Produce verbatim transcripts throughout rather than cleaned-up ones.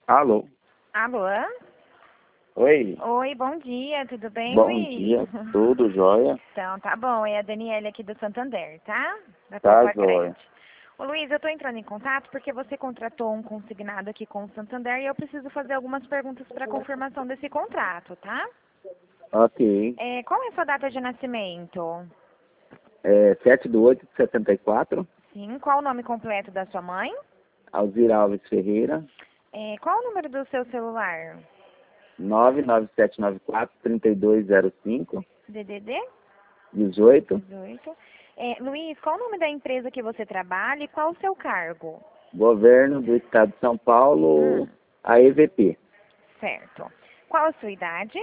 Alô? Alô? Oi, Oi, bom dia, tudo bem, bom Luiz? dia, tudo jóia? Então, tá bom, é a Daniela aqui do Santander, tá? Da Tá Copa jóia. Crédito. Ô, Luiz, eu tô entrando em contato porque você contratou um consignado aqui com o Santander e eu preciso fazer algumas perguntas para confirmação desse contrato, tá? Ok, É, qual é a sua data de nascimento? é sete de oito de setenta e quatro, Sim, qual o nome completo da sua mãe? Alzira Alves Ferreira, É, qual o número do seu celular? nove nove sete nove quatro, três dois zero cinco, D D D? dezoito, dezoito. É, Luiz, qual o nome da empresa que você trabalha e qual o seu cargo? Governo do Estado de São Paulo, Hum, a E V P, certo. Qual a sua idade?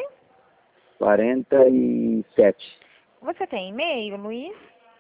quarenta e sete, Você tem e-mail, Luiz?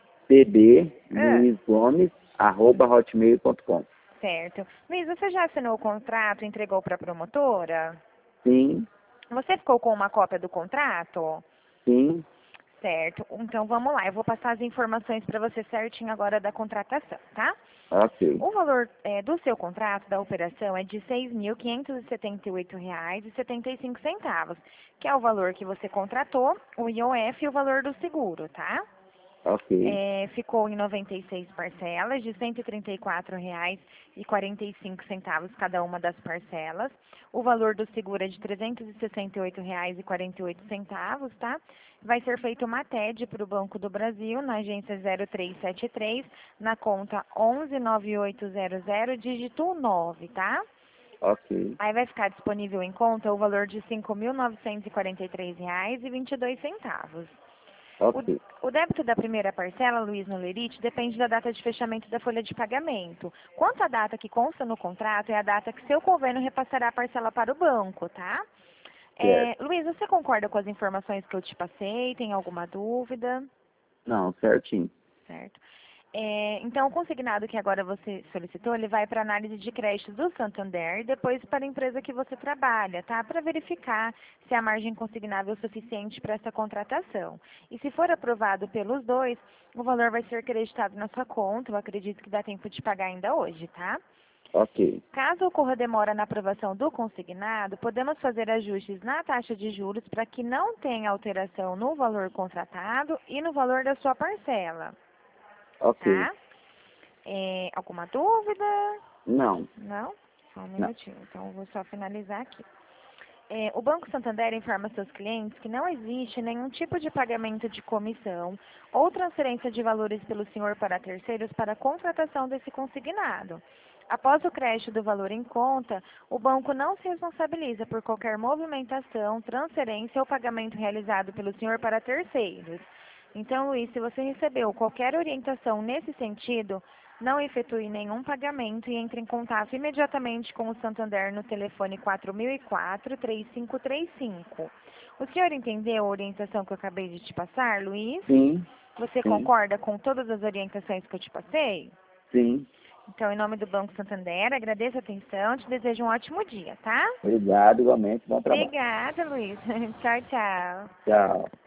pb Ah, luiz gomes, arroba hotmail ponto com. certo. Luiz, você já assinou o contrato e entregou para a promotora? Sim, Você ficou com uma cópia do contrato? sim, Certo. Então vamos lá, eu vou passar as informações para você certinho agora da contratação, tá? ok, O valor eh, do seu contrato, da operação, é de seis mil quinhentos e setenta e oito reais e setenta e cinco centavos, que é o valor que você contratou, o I O F e o valor do seguro, tá? ok, É, ficou em noventa e seis parcelas de cento e trinta e quatro reais e quarenta e cinco centavos cada uma das parcelas. O valor do seguro é de trezentos e sessenta e oito reais e quarenta e oito centavos, tá? Vai ser feita uma T E D para o Banco do Brasil, na agência zero três sete três, na conta onze nove oito zero zero, dígito nove, tá? ok, Aí vai ficar disponível em conta o valor de cinco mil novecentos e quarenta e três reais e vinte e dois centavos. ok, O, o débito da primeira parcela, Luiz Nolerite, depende da data de fechamento da folha de pagamento. Quanto à data que consta no contrato, é a data que seu governo repassará a parcela para o banco, tá? É, certo. Luiz, você concorda com as informações que eu te passei? Tem alguma dúvida? Não, certinho. Certo. É, então, o consignado que agora você solicitou, ele vai para análise de crédito do Santander e depois para a empresa que você trabalha, tá? Para verificar se a margem consignável é suficiente para essa contratação. E se for aprovado pelos dois, o valor vai ser creditado na sua conta. Eu acredito que dá tempo de pagar ainda hoje, tá? Ok, Caso ocorra demora na aprovação do consignado, podemos fazer ajustes na taxa de juros para que não tenha alteração no valor contratado e no valor da sua parcela. ok. Tá? É, alguma dúvida? Não, Não? Só um não. minutinho, então eu vou só finalizar aqui. É, o Banco Santander informa seus clientes que não existe nenhum tipo de pagamento de comissão ou transferência de valores pelo senhor para terceiros para a contratação desse consignado. Após o crédito do valor em conta, o banco não se responsabiliza por qualquer movimentação, transferência ou pagamento realizado pelo senhor para terceiros. Então, Luiz, se você recebeu qualquer orientação nesse sentido, não efetue nenhum pagamento e entre em contato imediatamente com o Santander no telefone quatro mil e quatro, três cinco três cinco. O senhor entendeu a orientação que eu acabei de te passar, Luiz? Sim, Você sim, concorda com todas as orientações que eu te passei? sim. Então, em nome do Banco Santander, agradeço a atenção, te desejo um ótimo dia, tá? Obrigado, igualmente. Bom trabalho. Obrigada, Luiz. Tchau, tchau. Tchau.